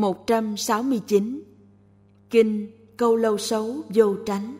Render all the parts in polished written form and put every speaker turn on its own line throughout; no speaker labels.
169. Kinh Câu Lâu Xấu Vô Tránh.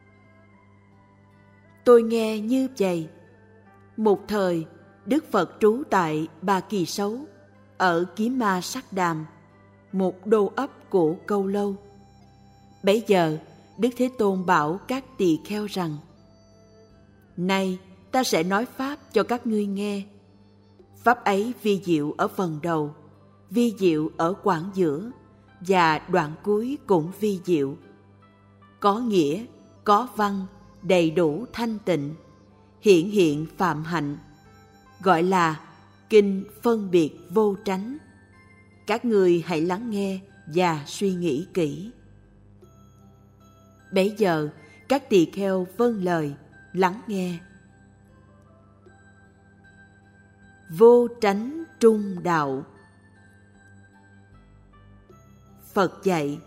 Tôi nghe như vậy. Một thời, Đức Phật trú tại Ba Kỳ Xấu, ở Kiếm Ma Sắc Đàm, một đô ấp của Câu Lâu. Bấy giờ, Đức Thế Tôn bảo các tỳ kheo rằng: Nay, ta sẽ nói Pháp cho các ngươi nghe. Pháp ấy vi diệu ở phần đầu, vi diệu ở quãng giữa, và đoạn cuối cũng vi diệu. Có nghĩa, có văn, đầy đủ thanh tịnh, hiện hiện phạm hạnh, gọi là kinh phân biệt vô tránh. Các ngươi hãy lắng nghe và suy nghĩ kỹ. Bấy giờ, các tỳ kheo vâng lời, lắng nghe. Vô tránh trung đạo. Phật dạy: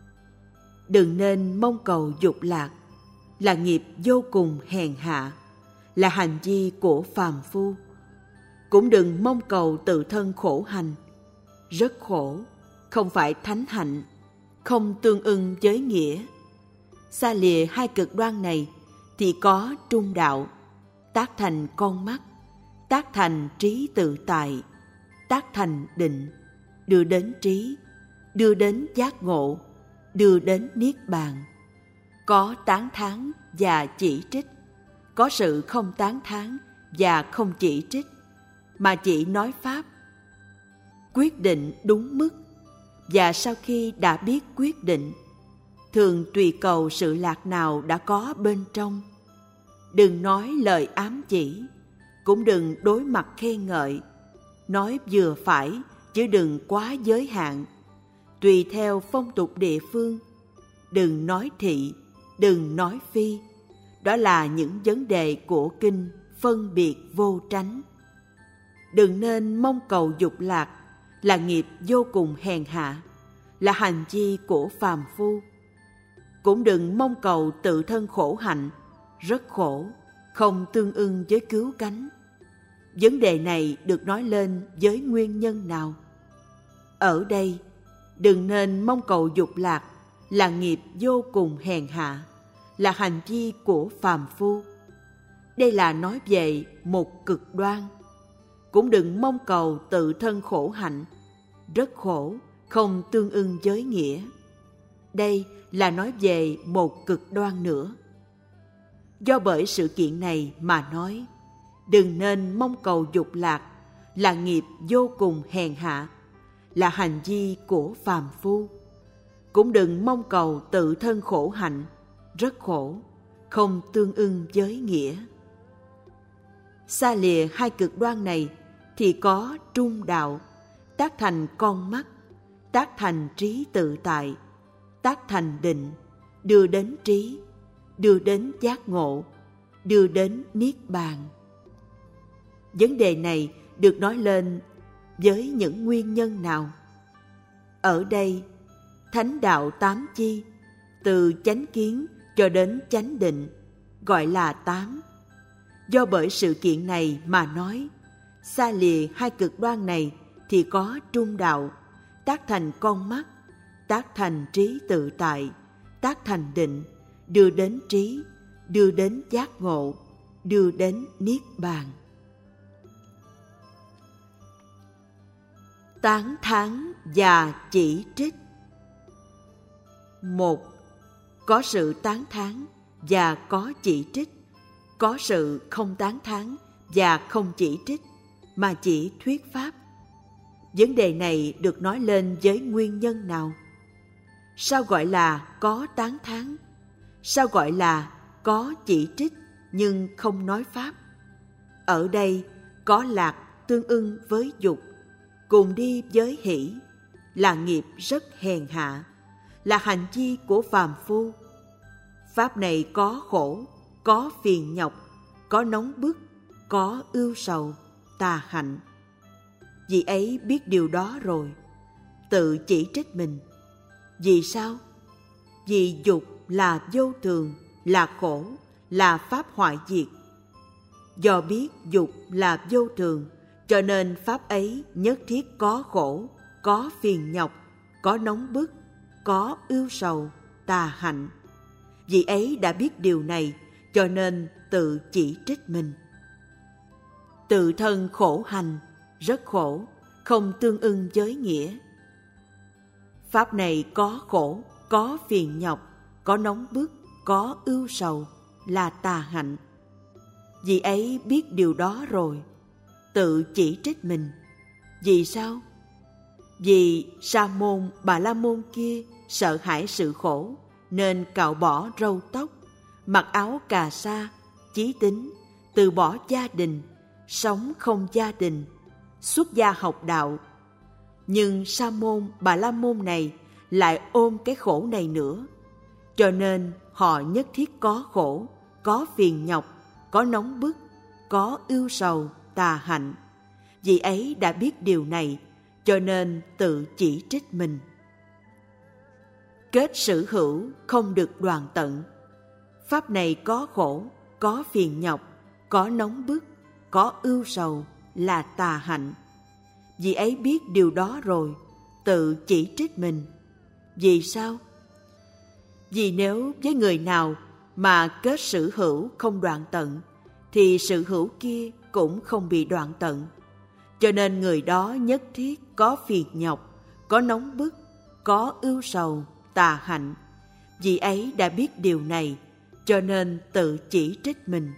đừng nên mong cầu dục lạc, là nghiệp vô cùng hèn hạ, là hành vi của phàm phu. Cũng đừng mong cầu tự thân khổ hành, rất khổ, không phải thánh hạnh, không tương ưng với nghĩa. Xa lìa hai cực đoan này thì có trung đạo, tác thành con mắt, tác thành trí tự tại, tác thành định, đưa đến trí, đưa đến giác ngộ, đưa đến niết bàn. Có tán thán và chỉ trích, có sự không tán thán và không chỉ trích, mà chỉ nói Pháp. Quyết định đúng mức, và sau khi đã biết quyết định, thường tùy cầu sự lạc nào đã có bên trong. Đừng nói lời ám chỉ, cũng đừng đối mặt khen ngợi, nói vừa phải chứ đừng quá giới hạn, tùy theo phong tục địa phương. Đừng nói thị, đừng nói phi. Đó là những vấn đề của kinh phân biệt vô tránh. Đừng nên mong cầu dục lạc, là nghiệp vô cùng hèn hạ, là hành vi của phàm phu. Cũng đừng mong cầu tự thân khổ hạnh, rất khổ, không tương ưng với cứu cánh. Vấn đề này được nói lên với nguyên nhân nào? Ở đây, đừng nên mong cầu dục lạc, là nghiệp vô cùng hèn hạ, là hành vi của phàm phu. Đây là nói về một cực đoan. Cũng đừng mong cầu tự thân khổ hạnh, rất khổ, không tương ưng với nghĩa. Đây là nói về một cực đoan nữa. Do bởi sự kiện này mà nói, đừng nên mong cầu dục lạc, là nghiệp vô cùng hèn hạ, là hành vi của phàm phu. Cũng đừng mong cầu tự thân khổ hạnh, rất khổ, không tương ưng với nghĩa. Xa lìa hai cực đoan này thì có trung đạo, tác thành con mắt, tác thành trí tự tại, tác thành định, đưa đến trí, đưa đến giác ngộ, đưa đến niết bàn. Vấn đề này được nói lên với những nguyên nhân nào? Ở đây, thánh đạo tám chi, từ chánh kiến cho đến chánh định, gọi là tám. Do bởi sự kiện này mà nói, xa lìa hai cực đoan này thì có trung đạo, tác thành con mắt, tác thành trí tự tại, tác thành định, đưa đến trí, đưa đến giác ngộ, đưa đến niết bàn. Tán thán và chỉ trích. 1. Có sự tán thán và có chỉ trích. Có sự không tán thán và không chỉ trích, mà chỉ thuyết pháp. Vấn đề này được nói lên với nguyên nhân nào? Sao gọi là có tán thán? Sao gọi là có chỉ trích nhưng không nói pháp? Ở đây có lạc tương ưng với dục, cùng đi với hỷ, là nghiệp rất hèn hạ, là hành vi của phàm phu. Pháp này có khổ, có phiền nhọc, có nóng bức, có ưu sầu, tà hạnh. Vị ấy biết điều đó rồi, tự chỉ trích mình. Vì sao? Vì dục là vô thường, là khổ, là pháp hoại diệt. Do biết dục là vô thường, cho nên pháp ấy nhất thiết có khổ, có phiền nhọc, có nóng bức, có ưu sầu, tà hạnh. Vị ấy đã biết điều này, cho nên tự chỉ trích mình. Tự thân khổ hành, rất khổ, không tương ưng với nghĩa. Pháp này có khổ, có phiền nhọc, có nóng bức, có ưu sầu, là tà hạnh. Vị ấy biết điều đó rồi, tự chỉ trích mình. Vì sao? Vì Sa môn Bà La môn kia sợ hãi sự khổ, nên cạo bỏ râu tóc, mặc áo cà sa, chí tín, từ bỏ gia đình, sống không gia đình, xuất gia học đạo. Nhưng Sa môn Bà La môn này lại ôm cái khổ này nữa, cho nên họ nhất thiết có khổ, có phiền nhọc, có nóng bức, có ưu sầu, tà hạnh. Vị ấy đã biết điều này, cho nên tự chỉ trích mình. Kết sử hữu không được đoạn tận. Pháp này có khổ, có phiền nhọc, có nóng bức, có ưu sầu, là tà hạnh. Vị ấy biết điều đó rồi, tự chỉ trích mình. Vì sao? Vì nếu với người nào mà kết sử hữu không đoạn tận, thì sự hữu kia cũng không bị đoạn tận. Cho nên người đó nhất thiết có phiền nhọc, có nóng bức, có ưu sầu, tà hạnh. Vị ấy đã biết điều này, cho nên tự chỉ trích mình.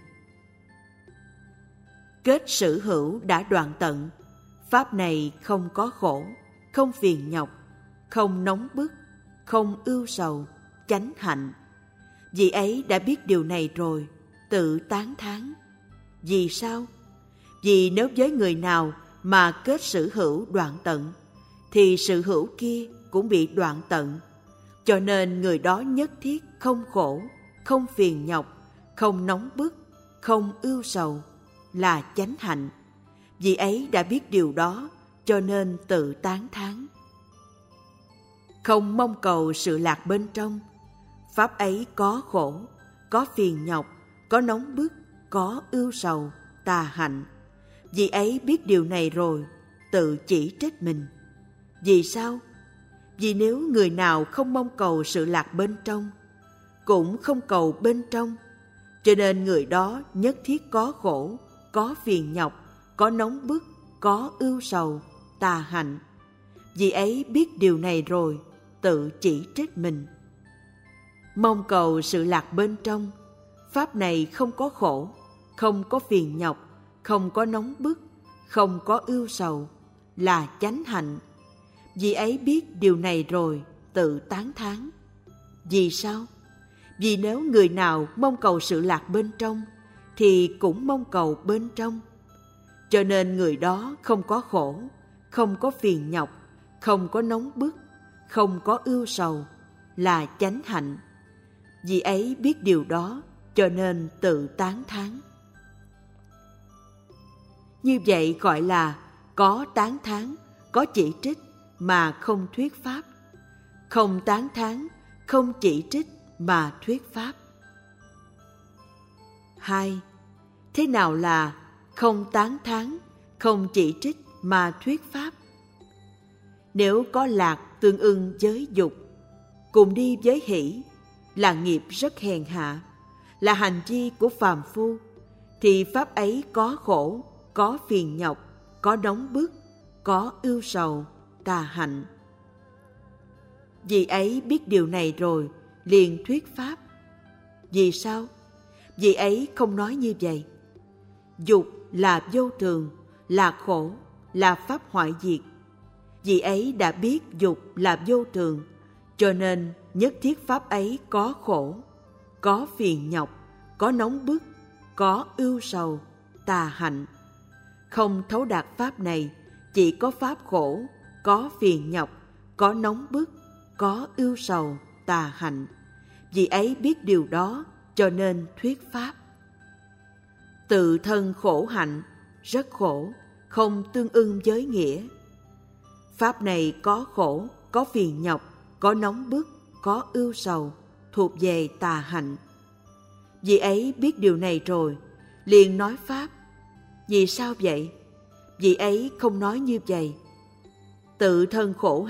Kết sử hữu đã đoạn tận. Pháp này không có khổ, không phiền nhọc, không nóng bức, không ưu sầu, chánh hạnh. Vị ấy đã biết điều này rồi, tự tán thán. Vì sao? Vì nếu với người nào mà kết sử hữu đoạn tận, thì sự hữu kia cũng bị đoạn tận. Cho nên người đó nhất thiết không khổ, không phiền nhọc, không nóng bức, không ưu sầu, là chánh hạnh. Vị ấy đã biết điều đó, cho nên tự tán thán. Không mong cầu sự lạc bên trong. Pháp ấy có khổ, có phiền nhọc, có nóng bức, có ưu sầu, tà hạnh. Vị ấy biết điều này rồi, tự chỉ trích mình. Vì sao? Vì nếu người nào không mong cầu sự lạc bên trong, cũng không cầu bên trong, cho nên người đó nhất thiết có khổ, có phiền nhọc, có nóng bức, có ưu sầu, tà hạnh. Vị ấy biết điều này rồi, tự chỉ trích mình. Mong cầu sự lạc bên trong, pháp này không có khổ, không có phiền nhọc, không có nóng bức, không có ưu sầu, là chánh hạnh. Vị ấy biết điều này rồi, tự tán thán. Vì sao? Vì nếu người nào mong cầu sự lạc bên trong, thì cũng mong cầu bên trong. Cho nên người đó không có khổ, không có phiền nhọc, không có nóng bức, không có ưu sầu, là chánh hạnh. Vì ấy biết điều đó, cho nên tự tán thán. Như vậy gọi là có tán thán, có chỉ trích mà không thuyết pháp. Không tán thán, không chỉ trích mà thuyết pháp. 2. Thế nào là không tán thán, không chỉ trích mà thuyết pháp? Nếu có lạc tương ưng với dục, cùng đi với hỷ, là nghiệp rất hèn hạ, là hành vi của phàm phu, thì pháp ấy có khổ, có phiền nhọc, có nóng bức, có ưu sầu, tà hạnh. Vì ấy biết điều này rồi, liền thuyết pháp. Vì sao? Vì ấy không nói như vậy. Dục là vô thường, là khổ, là pháp hoại diệt. Vì ấy đã biết dục là vô thường, cho nên nhất thiết pháp ấy có khổ, có phiền nhọc, có nóng bức, có ưu sầu, tà hạnh. Không thấu đạt pháp này, chỉ có pháp khổ, có phiền nhọc, có nóng bức, có ưu sầu, tà hạnh. Vì ấy biết điều đó, cho nên thuyết pháp. Tự thân khổ hạnh, rất khổ, không tương ưng với nghĩa. Pháp này có khổ, có phiền nhọc, có nóng bức, có ưu sầu, thuộc về tà hạnh. Vì ấy biết điều này rồi, liền nói pháp. Vì sao vậy? Vì ấy không nói như vậy. Tự thân khổ hạnh,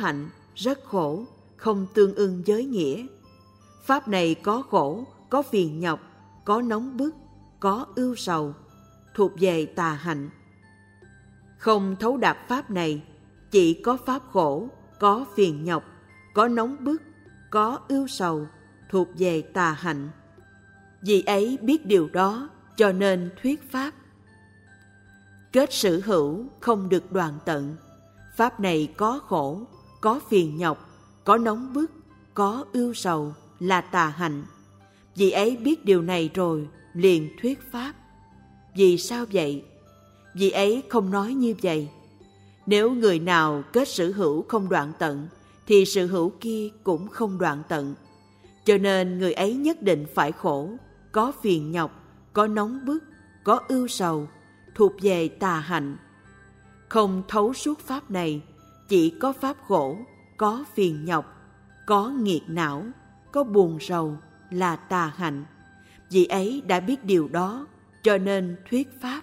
rất khổ, không tương ưng với nghĩa. Pháp này có khổ, có phiền nhọc, có nóng bức, có ưu sầu, thuộc về tà hạnh. Không thấu đạt pháp này, chỉ có pháp khổ, có phiền nhọc, có nóng bức, có ưu sầu, thuộc về tà hạnh. Vì ấy biết điều đó, cho nên thuyết pháp. Kết sử hữu không được đoạn tận. Pháp này có khổ, có phiền nhọc, có nóng bức, có ưu sầu, là tà hạnh. Vì ấy biết điều này rồi, liền thuyết pháp. Vì sao vậy? Vì ấy không nói như vậy. Nếu người nào kết sử hữu không đoạn tận, thì sự hữu kia cũng không đoạn tận. Cho nên người ấy nhất định phải khổ, có phiền nhọc, có nóng bức, có ưu sầu, thuộc về tà hạnh. Không thấu suốt pháp này, chỉ có pháp khổ, có phiền nhọc, có nghiệt não, có buồn rầu, là tà hạnh. Vì ấy đã biết điều đó, cho nên thuyết pháp.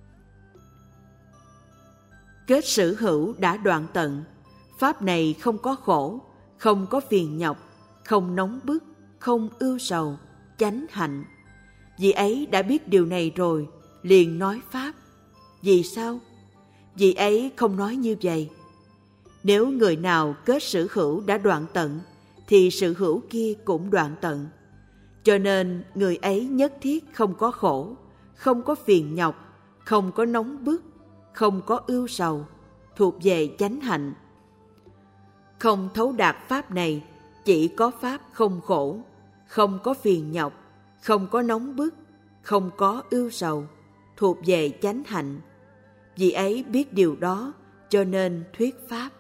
Kết sử hữu đã đoạn tận. Pháp này không có khổ, không có phiền nhọc, không nóng bức, không ưu sầu, chánh hạnh. Vì ấy đã biết điều này rồi, liền nói pháp. Vì sao? Vì ấy không nói như vậy. Nếu người nào kết sử hữu đã đoạn tận, thì sự hữu kia cũng đoạn tận. Cho nên người ấy nhất thiết không có khổ, không có phiền nhọc, không có nóng bức, không có ưu sầu, thuộc về chánh hạnh. Không thấu đạt pháp này, chỉ có pháp không khổ, không có phiền nhọc, không có nóng bức, không có ưu sầu, thuộc về chánh hạnh. Vì ấy biết điều đó, cho nên thuyết pháp.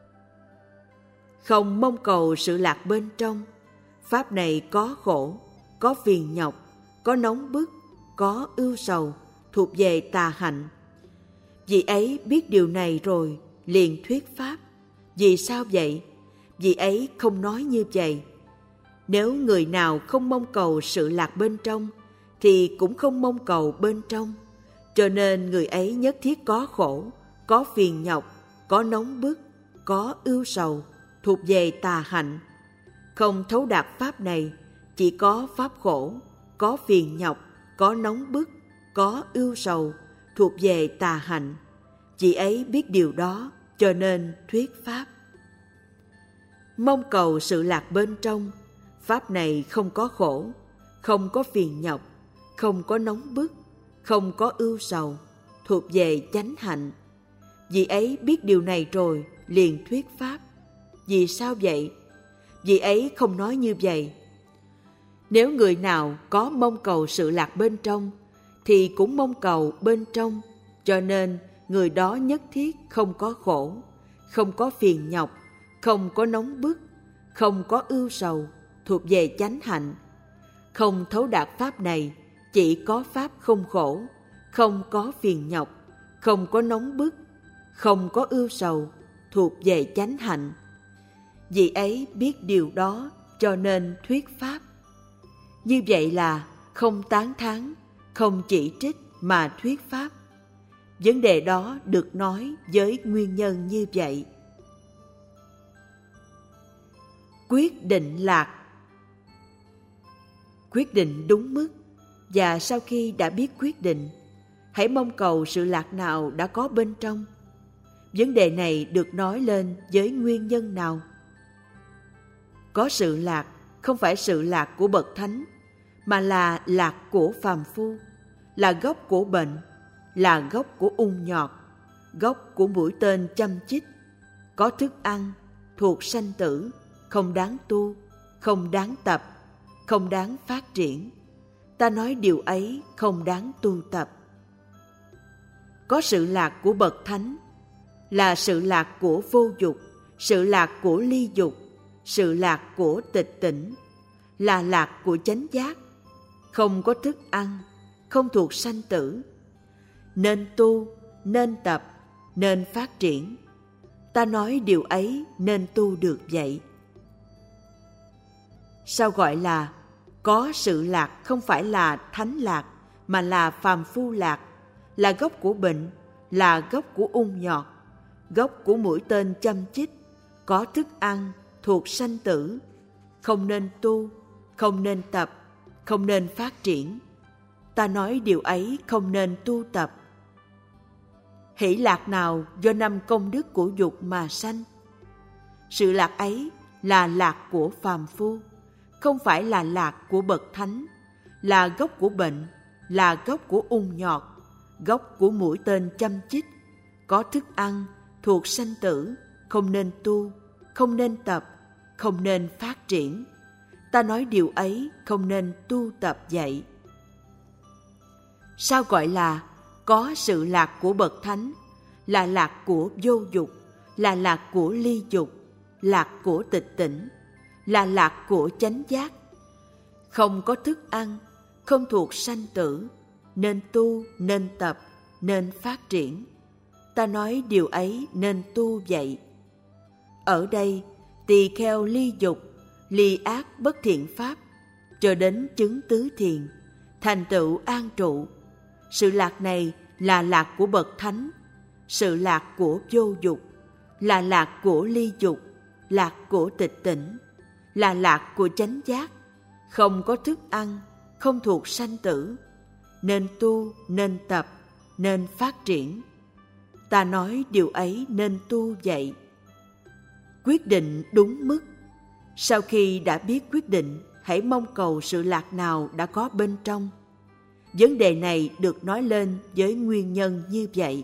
Không mong cầu sự lạc bên trong. Pháp này có khổ, có phiền nhọc, có nóng bức, có ưu sầu, thuộc về tà hạnh. Vì ấy biết điều này rồi, liền thuyết pháp. Vì sao vậy? Vì ấy không nói như vậy. Nếu người nào không mong cầu sự lạc bên trong, thì cũng không mong cầu bên trong. Cho nên người ấy nhất thiết có khổ, có phiền nhọc, có nóng bức, có ưu sầu, thuộc về tà hạnh. Không thấu đạt pháp này, chỉ có pháp khổ, có phiền nhọc, có nóng bức, có ưu sầu, thuộc về tà hạnh. Vì ấy biết điều đó, cho nên thuyết pháp. Mong cầu sự lạc bên trong. Pháp này không có khổ, không có phiền nhọc, không có nóng bức, không có ưu sầu, thuộc về chánh hạnh. Vì ấy biết điều này rồi, liền thuyết pháp. Vì sao vậy? Vì ấy không nói như vậy. Nếu người nào có mong cầu sự lạc bên trong, thì cũng mong cầu bên trong. Cho nên người đó nhất thiết không có khổ, không có phiền nhọc, không có nóng bức, không có ưu sầu, thuộc về chánh hạnh. Không thấu đạt pháp này, chỉ có pháp không khổ, không có phiền nhọc, không có nóng bức, không có ưu sầu, thuộc về chánh hạnh. Vì ấy biết điều đó, cho nên thuyết pháp. Như vậy là không tán thán, không chỉ trích mà thuyết pháp. Vấn đề đó được nói với nguyên nhân như vậy. Quyết định lạc. Quyết định đúng mức, và sau khi đã biết quyết định, hãy mong cầu sự lạc nào đã có bên trong. Vấn đề này được nói lên với nguyên nhân nào? Có sự lạc không phải sự lạc của bậc thánh, mà là lạc của phàm phu, là gốc của bệnh, là gốc của ung nhọt, gốc của mũi tên châm chích, có thức ăn, thuộc sanh tử, không đáng tu, không đáng tập, không đáng phát triển. Ta nói điều ấy không đáng tu tập. Có sự lạc của bậc thánh, là sự lạc của vô dục, sự lạc của ly dục, sự lạc của tịch tỉnh, là lạc của chánh giác, không có thức ăn, không thuộc sanh tử. Nên tu, nên tập, nên phát triển. Ta nói điều ấy nên tu được vậy. Sao gọi là có sự lạc không phải là thánh lạc, mà là phàm phu lạc, là gốc của bệnh, là gốc của ung nhọt, gốc của mũi tên châm chích, có thức ăn thuộc sanh tử, không nên tu, không nên tập, không nên phát triển. Ta nói điều ấy không nên tu tập. Hỷ lạc nào do năm công đức của dục mà sanh? Sự lạc ấy là lạc của phàm phu, không phải là lạc của bậc thánh, là gốc của bệnh, là gốc của ung nhọt, gốc của mũi tên châm chích, có thức ăn thuộc sanh tử, không nên tu, không nên tập, không nên phát triển. Ta nói điều ấy không nên tu tập vậy. Sao gọi là có sự lạc của bậc thánh? Là lạc của vô dục, là lạc của ly dục, lạc của tịch tỉnh, là lạc của chánh giác. Không có thức ăn, không thuộc sanh tử, nên tu, nên tập, nên phát triển. Ta nói điều ấy nên tu vậy. Ở đây, tỳ kheo ly dục, ly ác bất thiện pháp, cho đến chứng tứ thiền, thành tựu an trụ. Sự lạc này là lạc của bậc thánh, sự lạc của vô dục, là lạc của ly dục, lạc của tịch tỉnh, là lạc của chánh giác. Không có thức ăn, không thuộc sanh tử, nên tu, nên tập, nên phát triển. Ta nói điều ấy nên tu vậy. Quyết định đúng mức. Sau khi đã biết quyết định, hãy mong cầu sự lạc nào đã có bên trong. Vấn đề này được nói lên với nguyên nhân như vậy.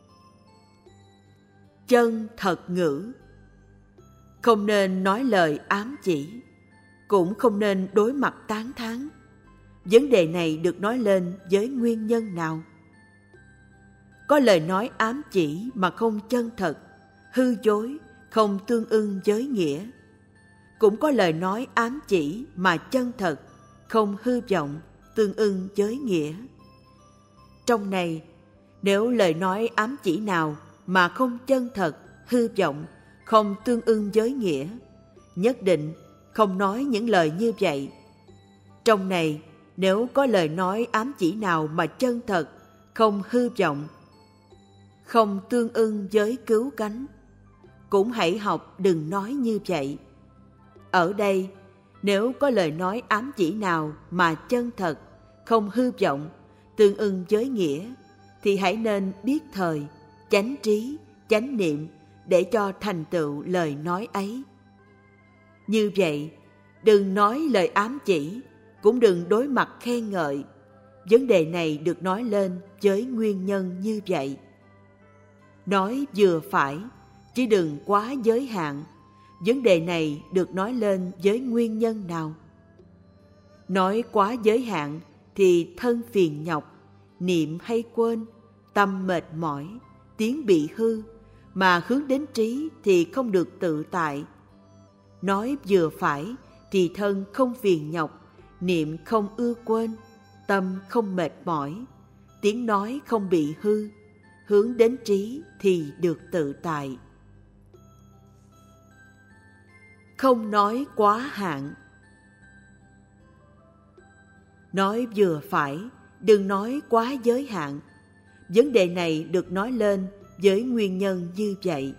Chân thật ngữ. Không nên nói lời ám chỉ, cũng không nên đối mặt tán thán. Vấn đề này được nói lên với nguyên nhân nào? Có lời nói ám chỉ mà không chân thật, hư dối, không tương ưng với nghĩa. Cũng có lời nói ám chỉ mà chân thật, không hư vọng, tương ưng với nghĩa. Trong này, nếu lời nói ám chỉ nào mà không chân thật, hư vọng, không tương ưng với nghĩa, nhất định không nói những lời như vậy. Trong này, nếu có lời nói ám chỉ nào mà chân thật, không hư vọng, không tương ưng với cứu cánh, cũng hãy học đừng nói như vậy. Ở đây, nếu có lời nói ám chỉ nào mà chân thật, không hư vọng, tương ưng với nghĩa, thì hãy nên biết thời, chánh trí, chánh niệm để cho thành tựu lời nói ấy. Như vậy, đừng nói lời ám chỉ, cũng đừng đối mặt khen ngợi. Vấn đề này được nói lên với nguyên nhân như vậy. Nói vừa phải, chứ đừng quá giới hạn. Vấn đề này được nói lên với nguyên nhân nào? Nói quá giới hạn thì thân phiền nhọc, niệm hay quên, tâm mệt mỏi, tiếng bị hư, mà hướng đến trí thì không được tự tại. Nói vừa phải thì thân không phiền nhọc, niệm không ưa quên, tâm không mệt mỏi, tiếng nói không bị hư, hướng đến trí thì được tự tại. Không nói quá hạn. Nói vừa phải, đừng nói quá giới hạn. Vấn đề này được nói lên với nguyên nhân như vậy.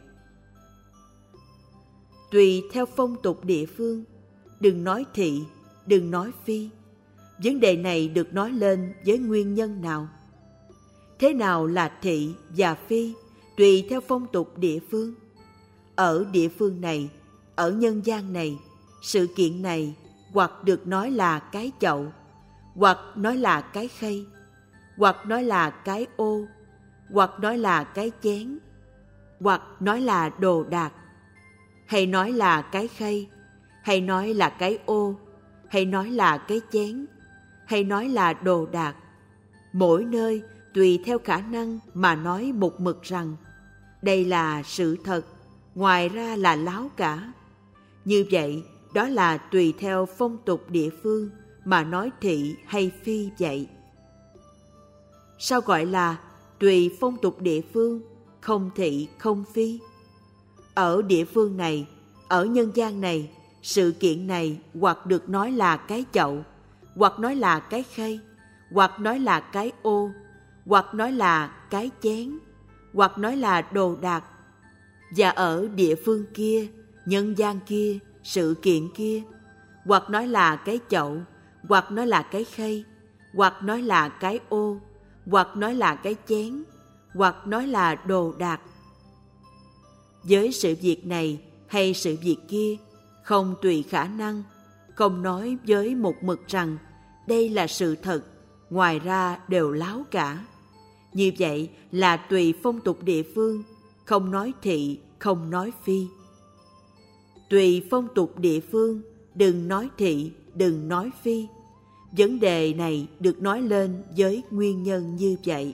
Tùy theo phong tục địa phương, đừng nói thị, đừng nói phi. Vấn đề này được nói lên với nguyên nhân nào? Thế nào là thị và phi tùy theo phong tục địa phương? Ở địa phương này, ở nhân gian này, sự kiện này hoặc được nói là cái chậu, hoặc nói là cái khay, hoặc nói là cái ô, hoặc nói là cái chén, hoặc nói là đồ đạc, hay nói là cái khay, hay nói là cái ô, hay nói là cái chén, hay nói là đồ đạc. Mỗi nơi tùy theo khả năng mà nói một mực rằng đây là sự thật, ngoài ra là láo cả. Như vậy, đó là tùy theo phong tục địa phương mà nói thị hay phi vậy. Sao gọi là tùy phong tục địa phương, không thị không phi? Ở địa phương này, ở nhân gian này, sự kiện này hoặc được nói là cái chậu, hoặc nói là cái khay, hoặc nói là cái ô, hoặc nói là cái chén, hoặc nói là đồ đạc. Và ở địa phương kia, nhân gian kia, sự kiện kia, hoặc nói là cái chậu, hoặc nói là cái khay, hoặc nói là cái ô, hoặc nói là cái chén, hoặc nói là đồ đạc. Với sự việc này hay sự việc kia, không tùy khả năng, không nói với một mực rằng đây là sự thật, ngoài ra đều láo cả. Như vậy là tùy phong tục địa phương, không nói thị, không nói phi. Tùy phong tục địa phương, đừng nói thị, đừng nói phi. Vấn đề này được nói lên với nguyên nhân như vậy.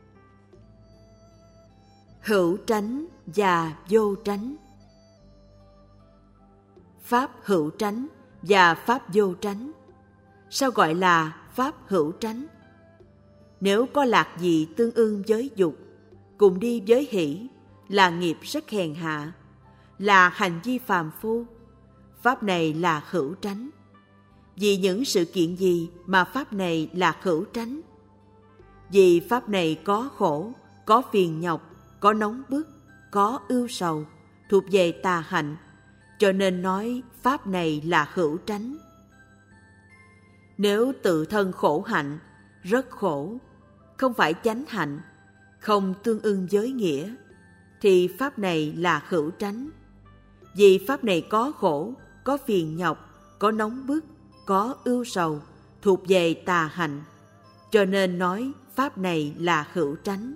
Hữu tránh và vô tránh. Pháp hữu tránh và pháp vô tránh. Sao gọi là pháp hữu tránh? Nếu có lạc gì tương ưng với dục, cùng đi với hỷ, là nghiệp rất hèn hạ, là hành vi phàm phu. Pháp này là hữu tránh. Vì những sự kiện gì mà pháp này là hữu tránh? Vì pháp này có khổ, có phiền nhọc, có nóng bức, có ưu sầu, thuộc về tà hạnh, cho nên nói pháp này là hữu tránh. Nếu tự thân khổ hạnh, rất khổ, không phải chánh hạnh, không tương ưng với nghĩa, thì pháp này là hữu tránh. Vì pháp này có khổ, có phiền nhọc, có nóng bức, có ưu sầu, thuộc về tà hạnh, cho nên nói pháp này là hữu tránh.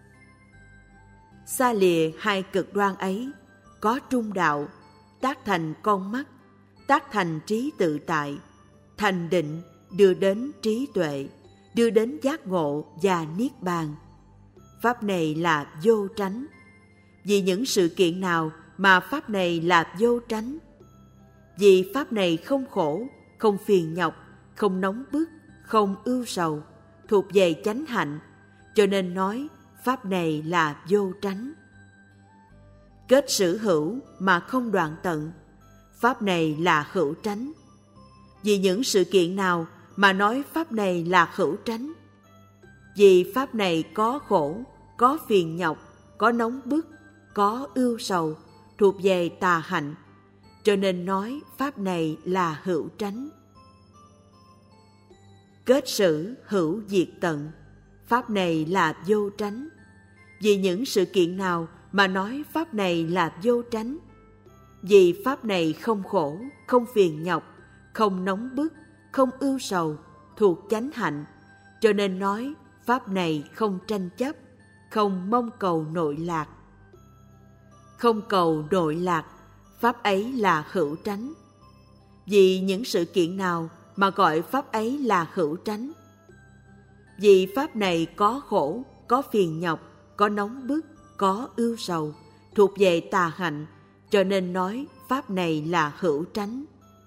Xa lìa hai cực đoan ấy, có trung đạo, tác thành con mắt, tác thành trí tự tại, thành định đưa đến trí tuệ, đưa đến giác ngộ và niết bàn. Pháp này là vô tránh. Vì những sự kiện nào mà pháp này là vô tránh? Vì pháp này không khổ, không phiền nhọc, không nóng bức, không ưu sầu, thuộc về chánh hạnh, cho nên nói pháp này là vô tránh. Kết sử hữu mà không đoạn tận, pháp này là hữu tránh. Vì những sự kiện nào mà nói pháp này là hữu tránh? Vì pháp này có khổ, có phiền nhọc, có nóng bức, có ưu sầu, thuộc về tà hạnh, cho nên nói pháp này là hữu tránh. Kết sử hữu diệt tận, pháp này là vô tránh. Vì những sự kiện nào mà nói pháp này là vô tránh? Vì pháp này không khổ, không phiền nhọc, không nóng bức, không ưu sầu, thuộc chánh hạnh, cho nên nói pháp này không tranh chấp, không mong cầu nội lạc. Không cầu nội lạc, pháp ấy là hữu tránh. Vì những sự kiện nào mà gọi pháp ấy là hữu tránh? Vì pháp này có khổ, có phiền nhọc, có nóng bức, có ưu sầu, thuộc về tà hạnh, cho nên nói pháp này là hữu tránh.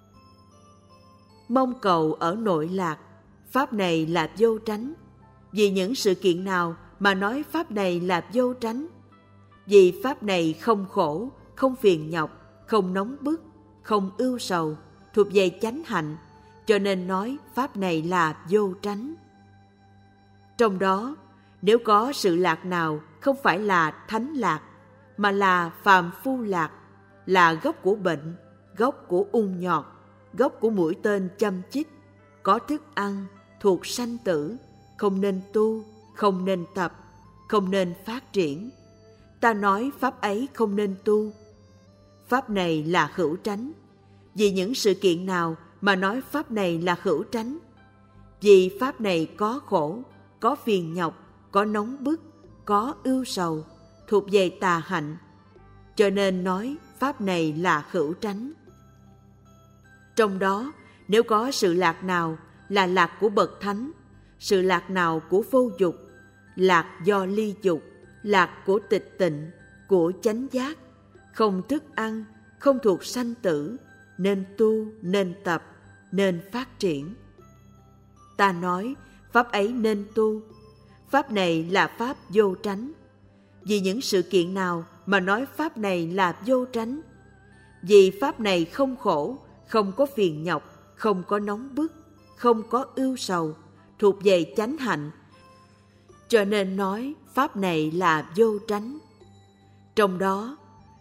Mong cầu ở nội lạc, pháp này là vô tránh. Vì những sự kiện nào mà nói pháp này là vô tránh? Vì pháp này không khổ, không phiền nhọc, không nóng bức, không ưu sầu, thuộc về chánh hạnh, cho nên nói pháp này là vô tránh. Trong đó, nếu có sự lạc nào không phải là thánh lạc, mà là phàm phu lạc, là gốc của bệnh, gốc của ung nhọt, gốc của mũi tên châm chích, có thức ăn, thuộc sanh tử, không nên tu, không nên tập, không nên phát triển. Ta nói pháp ấy không nên tu. Pháp này là hữu tránh. Vì những sự kiện nào mà nói pháp này là hữu tránh? Vì pháp này có khổ, có phiền nhọc, có nóng bức, có ưu sầu, thuộc về tà hạnh, cho nên nói pháp này là hữu tránh. Trong đó, nếu có sự lạc nào là lạc của bậc thánh, sự lạc nào của vô dục, lạc do ly dục, lạc của tịch tịnh, của chánh giác, không thức ăn, không thuộc sanh tử, nên tu, nên tập, nên phát triển. Ta nói pháp ấy nên tu. Pháp này là pháp vô tránh. Vì những sự kiện nào mà nói pháp này là vô tránh? Vì pháp này không khổ, không có phiền nhọc, không có nóng bức, không có ưu sầu, thuộc về chánh hạnh, cho nên nói pháp này là vô tránh. Trong đó,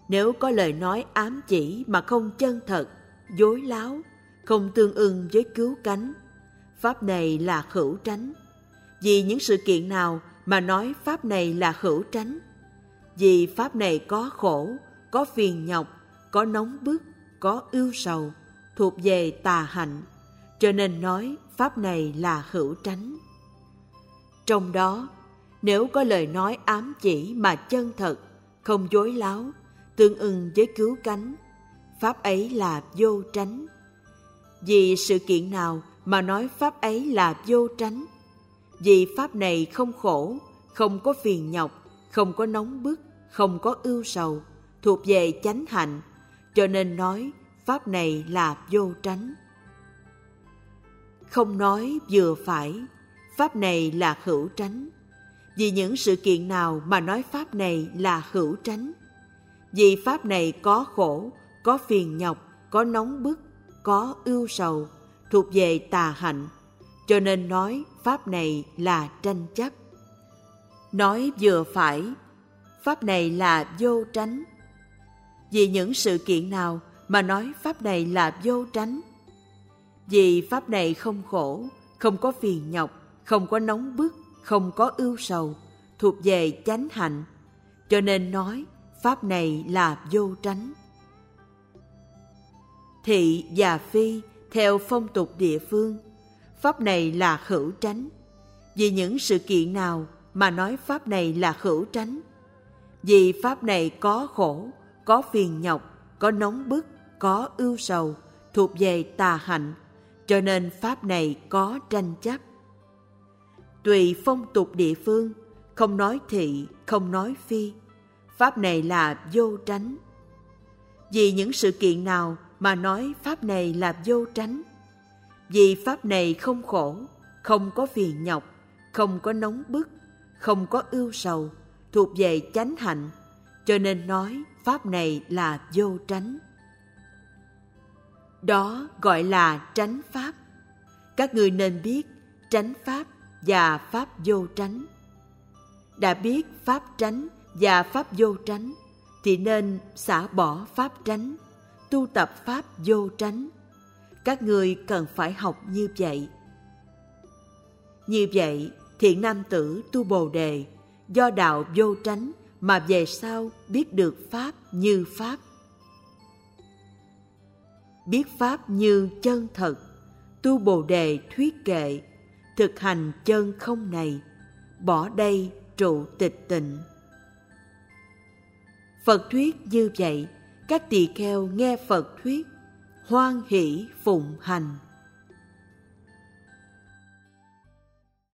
Nếu có lời nói ám chỉ mà không chân thật, dối láo, không tương ưng với cứu cánh, pháp này là hữu tránh. Vì những sự kiện nào mà nói pháp này là hữu tránh? Vì pháp này có khổ, có phiền nhọc, có nóng bức, có ưu sầu, thuộc về tà hạnh, cho nên nói pháp này là hữu tránh. Trong đó, nếu có lời nói ám chỉ mà chân thật, không dối láo, tương ưng với cứu cánh, pháp ấy là vô tránh. Vì sự kiện nào mà nói pháp ấy là vô tránh? Vì pháp này không khổ, không có phiền nhọc, không có nóng bức, không có ưu sầu, thuộc về chánh hạnh, cho nên nói pháp này là vô tránh. Không nói vừa phải, pháp này là hữu tránh. Vì những sự kiện nào mà nói pháp này là hữu tránh? Vì pháp này có khổ, có phiền nhọc, có nóng bức, có ưu sầu, thuộc về tà hạnh, cho nên nói pháp này là tranh chấp. Nói vừa phải, pháp này là vô tránh. Vì những sự kiện nào mà nói pháp này là vô tránh? Vì pháp này không khổ, không có phiền nhọc, không có nóng bức, không có ưu sầu, thuộc về chánh hạnh, cho nên nói pháp này là vô tránh. Thị và phi theo phong tục địa phương, pháp này là hữu tránh. Vì những sự kiện nào mà nói pháp này là hữu tránh? Vì pháp này có khổ, có phiền nhọc, có nóng bức, có ưu sầu, thuộc về tà hạnh, cho nên pháp này có tranh chấp. Tùy phong tục địa phương, không nói thị, không nói phi, pháp này là vô tránh. Vì những sự kiện nào mà nói pháp này là vô tránh? Vì pháp này không khổ, không có phiền nhọc, không có nóng bức, không có ưu sầu, thuộc về chánh hạnh, cho nên nói pháp này là vô tránh. Đó gọi là tránh pháp. Các ngươi nên biết tránh pháp và pháp vô tránh. Đã biết pháp tránh và pháp vô tránh thì nên xả bỏ pháp tránh, tu tập pháp vô tránh. Các ngươi cần phải học như vậy. Như vậy, thiện nam tử tu Bồ Đề, do đạo vô tránh mà về sau biết được pháp như pháp. Biết pháp như chân thật, tu Bồ Đề thuyết kệ, thực hành chân không này, bỏ đây trụ tịch tịnh. Phật thuyết như vậy, các tỳ kheo nghe Phật thuyết, hoan hỷ phụng hành.